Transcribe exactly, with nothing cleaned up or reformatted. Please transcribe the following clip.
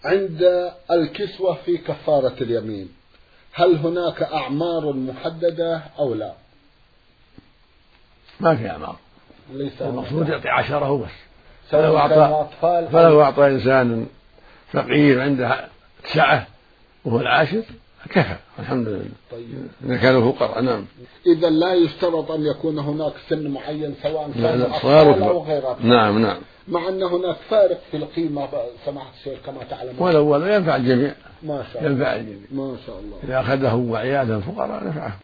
عند الكسوة في كفارة اليمين هل هناك أعمار محددة أو لا؟ ما في أعمار، ليس المقصود يعطي عشرة بس. فلو أعطى فلو أعطى إنسان فقير عنده تسعة وهو العاشر كفى الحمد لله. طيب. إذا كانوا فقراء. نعم. إذا لا يشترط أن يكون هناك سن معين سواء كانوا أطفال أو غير أطفال. نعم نعم. مع أن هناك فارق في القيمة سماحة الشيخ كما تعلمون. ولو ولو ينفع الجميع. ما شاء الله. ينفع الجميع. ما شاء الله. إذا أخذه وعياله الفقراء نفعه.